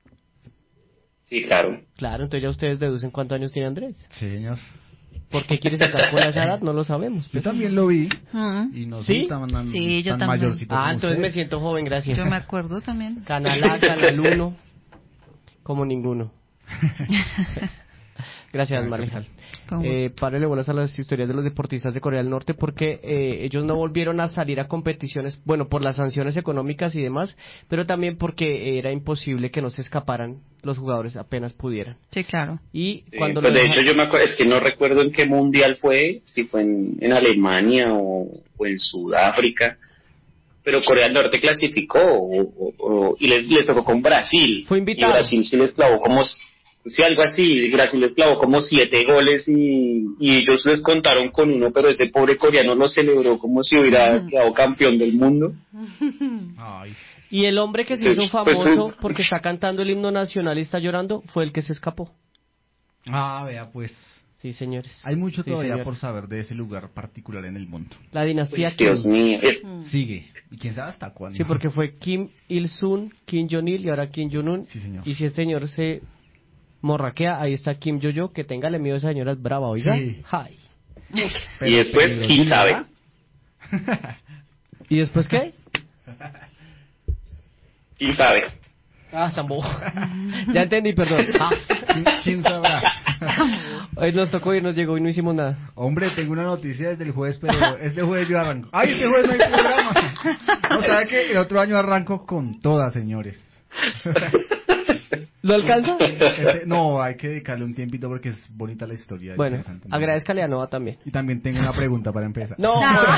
Sí, claro. Claro, entonces ya ustedes deducen cuántos años tiene Andrés. Sí, señor. ¿Por qué quiere sacar con esa edad? No lo sabemos. Yo también lo vi. Uh-huh. Y no ¿Sí? soy tan, tan, sí, yo tan también. mayorcito Ah, como entonces ustedes. me siento joven, gracias. Yo me acuerdo también. Canal A, Canal uno, como ninguno. Gracias, Marlene. Eh, párele bolas a las historias de los deportistas de Corea del Norte porque eh, ellos no volvieron a salir a competiciones, bueno, por las sanciones económicas y demás, pero también porque era imposible que no se escaparan los jugadores apenas pudieran. Sí, claro. Y Sí, cuando pues de deja... hecho yo me acuerdo, es que no recuerdo en qué mundial fue, si fue en, en Alemania o, o en Sudáfrica, pero Corea del Norte clasificó o, o, o, y les, les tocó con Brasil. Fue invitado. Y Brasil sí les clavó como... Sí, algo así, Brasil les clavó como siete goles y, y ellos les contaron con uno, pero ese pobre coreano lo celebró como si hubiera quedado campeón del mundo. Ay. Y el hombre que se hizo famoso porque está cantando el himno nacional y está llorando fue el que se escapó. Ah, vea pues. Sí, señores. Hay mucho Sí, todavía señor. por saber de ese lugar particular en el mundo. La dinastía Pues, Dios Kim. mío. Es... Sigue. ¿Y quién sabe hasta cuándo? Sí, porque fue Kim Il-sung, Kim Jong-il y ahora Kim Jong-un. Sí, señor. Y si este señor se morraquea, ahí está Kim Yo-yo, que téngale miedo a esa señora es brava, oiga. Sí. Ay. Y después, ¿quién sabe? ¿Y después qué? ¿Quién sabe? Ah, tampoco. Ya entendí, perdón. Ah. ¿Quién, quién sabrá? Hoy nos tocó y nos llegó y no hicimos nada. Hombre, tengo una noticia desde el jueves, pero este jueves yo arranco. ¡Ay, este jueves no hay programa! No, ¿sabe que el otro año arranco con todas, señores? ¿Lo alcanza? Este, no, hay que dedicarle un tiempito porque es bonita la historia. Bueno, agradezcale a Noah también. Y también tengo una pregunta para empezar. No.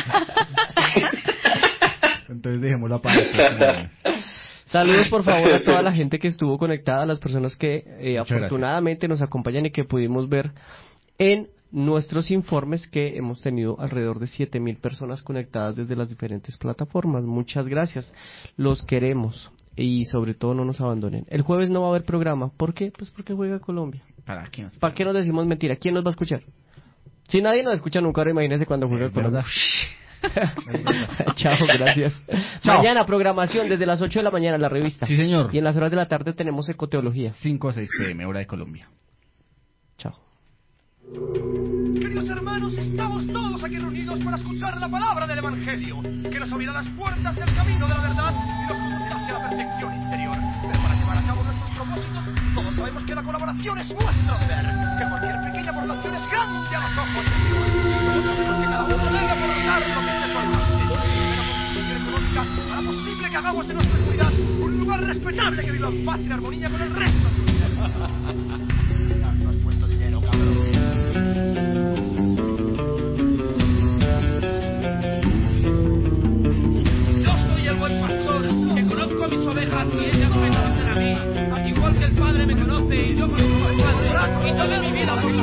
Entonces dejémoslo para después. Saludos por favor a toda la gente que estuvo conectada, a las personas que eh, afortunadamente nos acompañan y que pudimos ver en nuestros informes que hemos tenido alrededor de siete mil personas conectadas desde las diferentes plataformas. Muchas gracias, los queremos y sobre todo no nos abandonen. El jueves no va a haber programa, ¿por qué? Pues porque juega Colombia. ¿Para qué nos, ¿Para qué nos decimos mentira? ¿Quién nos va a escuchar? Si nadie nos escucha nunca, ahora imagínese cuando juega Colombia. Chao, gracias. Chao. Mañana programación desde las ocho de la mañana en la revista. Sí, señor. Y en las horas de la tarde tenemos ecoteología. cinco a seis pe eme, hora de Colombia. Chao. Queridos hermanos, estamos todos aquí reunidos para escuchar la palabra del Evangelio, que nos abrirá las puertas del camino de la verdad y nos conducirá hacia la perfección interior. Pero para llevar a cabo nuestros propósitos, todos sabemos que la colaboración es nuestro deber, que cualquier pequeña aportación es grande a los ojos de Dios. Todos sabemos que cada uno debe aportar lo que esté a su alcance. Pero con contribución económica hará posible que hagamos de nuestra comunidad un lugar respetable que viva en paz y en armonía con el resto de la sociedad. No has puesto dinero, cabrón. Buen pastor, que conozco a mis ovejas y ellas me conocen a mí, igual que el Padre me conoce y yo conozco al Padre y doy mi vida por